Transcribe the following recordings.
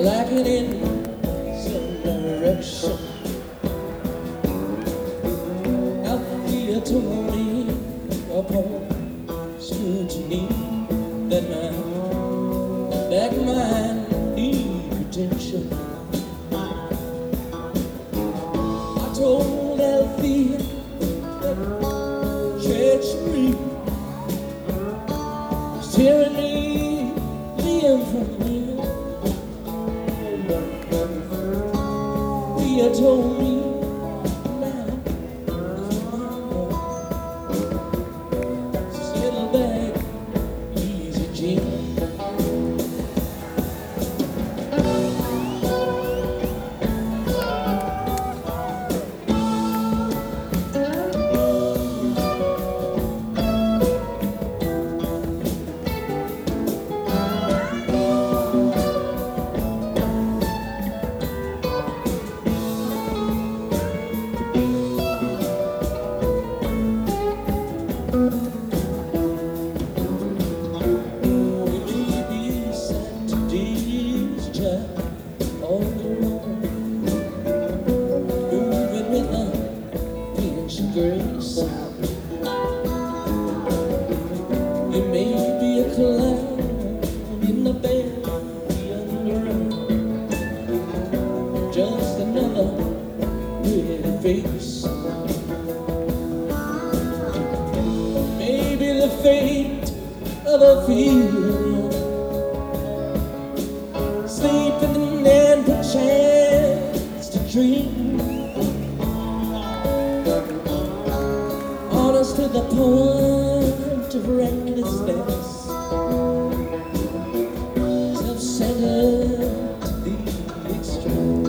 lacking in some direction. Althea told me upon scrutiny that my back mind need attention. I told Althea that Church Street was tearing me limb from limb. Althea told me now, settle back, easy Jim. Grace. You may be a cloud in the belly underground, just another pretty face. Maybe the fate of a field, sleeping and perchance to dream. To the point of recklessness, self-centered to the extreme.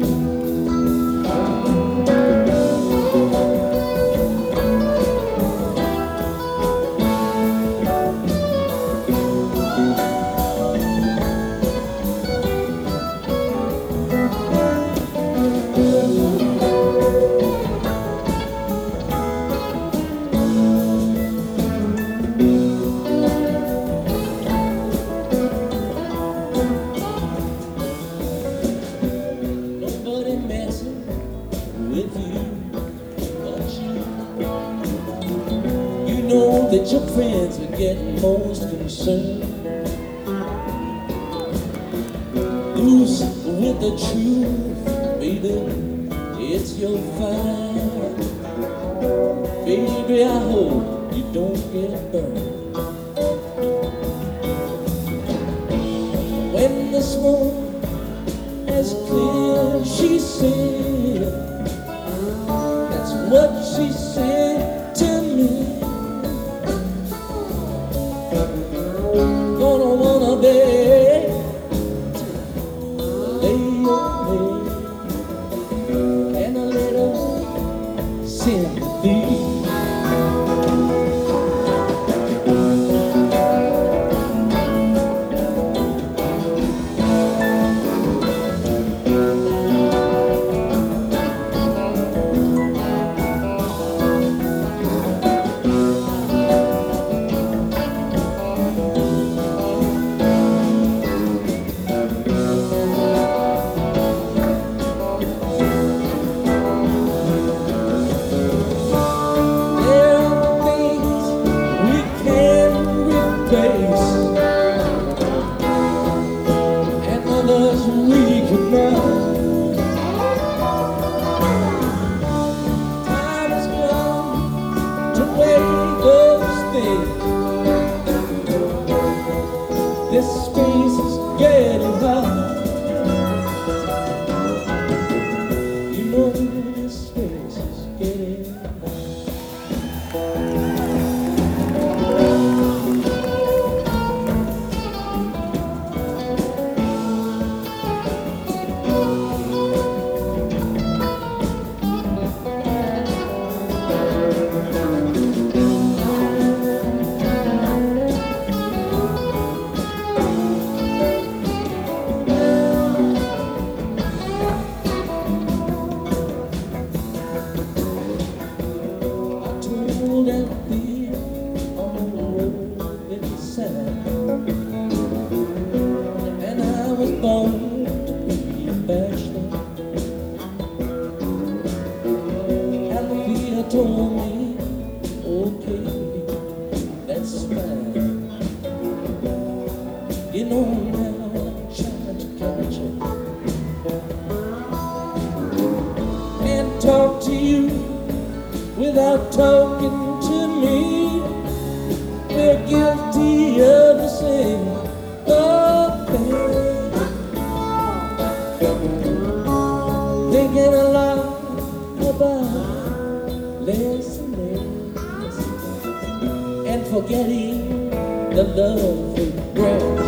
With you, but you know that your friends are getting most concerned. Loose with the truth, baby, it's your fight. Baby, I hope you don't get burned. When the smoke has cleared, she said, what she said to me. Gonna wanna beg to lay your head and a little sympathy. And others we can run. Time has come to make those things. This space is getting hot. You know this space is getting hot. And I was born to You know now I'm trying to catch you and talk to you without talking to me. We're guilty of the same thing. Thinking a lot about less and less, and forgetting the love we brought.